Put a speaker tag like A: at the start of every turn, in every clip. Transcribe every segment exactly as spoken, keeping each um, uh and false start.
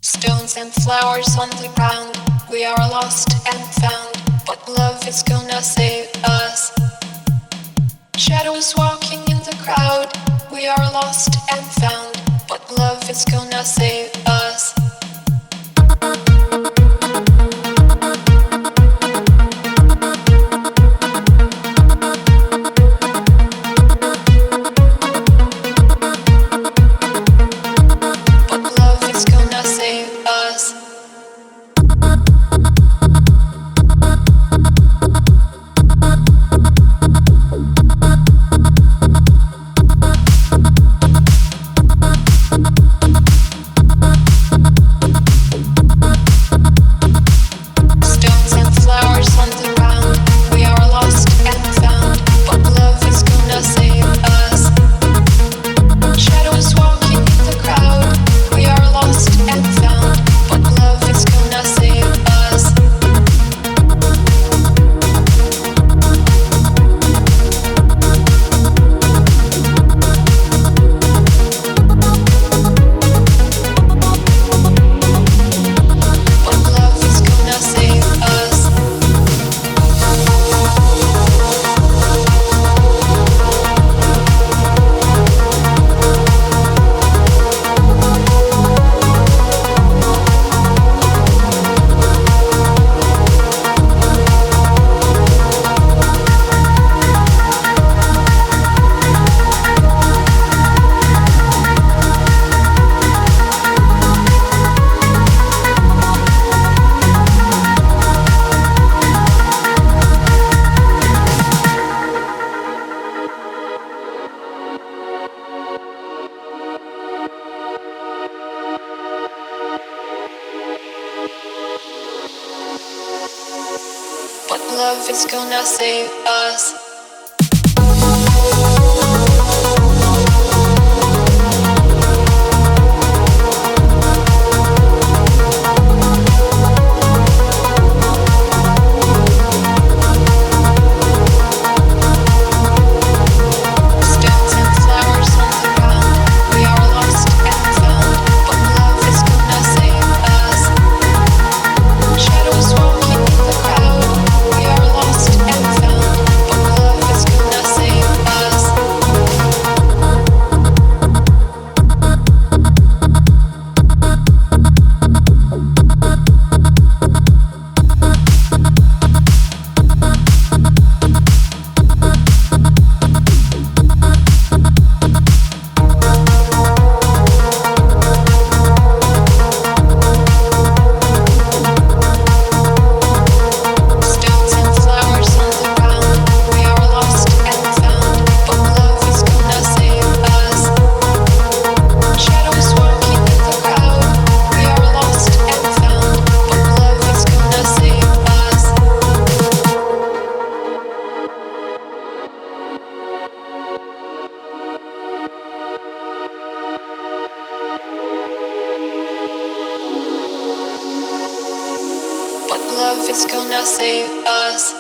A: Stones and flowers on the ground. We are lost and found, but love is gonna save us. Shadows walking in the crowd. We are lost and found, but love is gonna save us. But love is gonna save us. Stones and flowers on the ground. We are lost and found, but love is gonna save us. Shadows walking in the crowd. We are lost and found, but love is gonna save us. But love is gonna save us. But love is gonna save us. Stones and flowers on the ground. We are lost and found, but love is gonna save us. Shadows walking in the crowd. We are lost and found, but love is gonna save us. Stones and flowers on the ground. We are lost and found, but love is gonna save us. Shadows walking in the crowd. We are lost and found, but love is gonna save us. But love is gonna save us.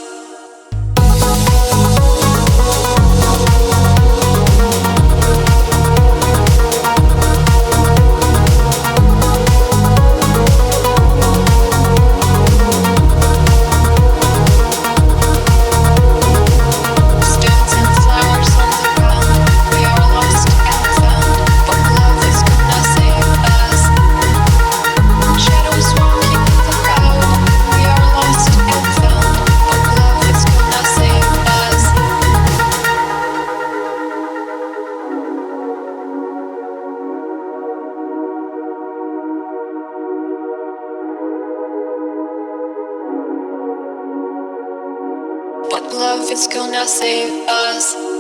A: Stones and flowers on the ground. We are lost and found, but love is gonna save us. Shadows walking in the crowd. We are lost and found, but love is gonna save us. But love is gonna save us.